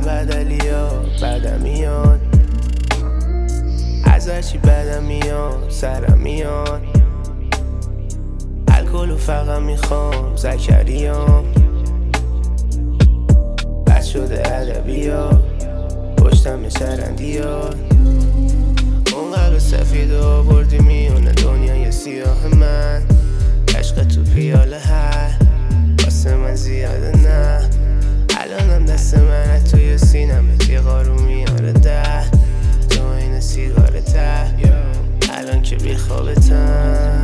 بدلی ها بدم میاد، از هرچی بدم میاد سرم میاد. الکل و فقط میخوام زکریام، بد شده ادبی ها پشتم چرندی ها. اون قلب سفید رو آوردی میونه دنیای سیاه من، عشق تو پیاله هر واسه من زیاده نه. الانم دست من توی سینمت یه قارو میاره ده تو این سیگار ته. الان که بیخوابتم،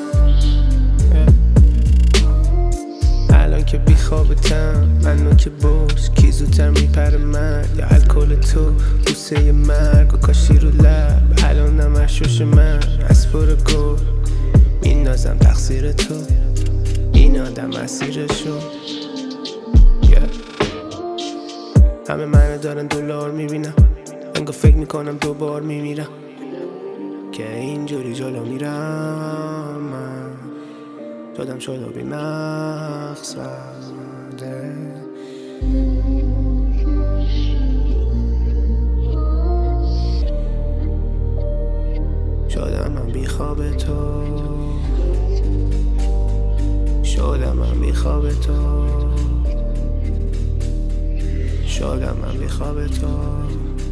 الان که بیخوابتم، منو که برس کی زودتر میپره من، یا الکل تو بوسه مرگ و کاشی رو لب. الانم اشوش من از پر گل میندازم تقصیر تو، این آدم مسیرشو. همه منو دارن دلار میبینم، انگار فکر میکنم دوبار میمیرم که اینجوری جلو میرم. من شدم شد و بی مقصده، شدم من بی خواب تو، شدم من بی خواب تو، شدم من بی خواب تو.